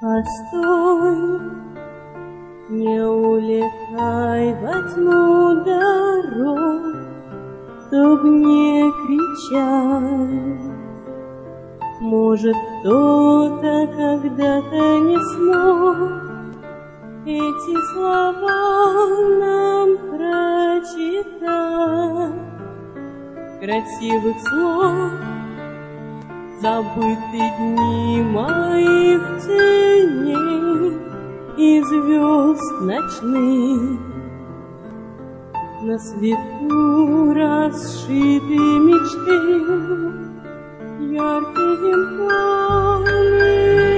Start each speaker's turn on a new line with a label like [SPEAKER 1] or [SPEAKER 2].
[SPEAKER 1] Постой, не улетай во тьму дорог, чтоб не кричать. Может, кто-то когда-то не смог эти слова нам прочитать. Красивых слов забыты дни моих теней и звезд ночных. На свету расшиты мечты ярким полем.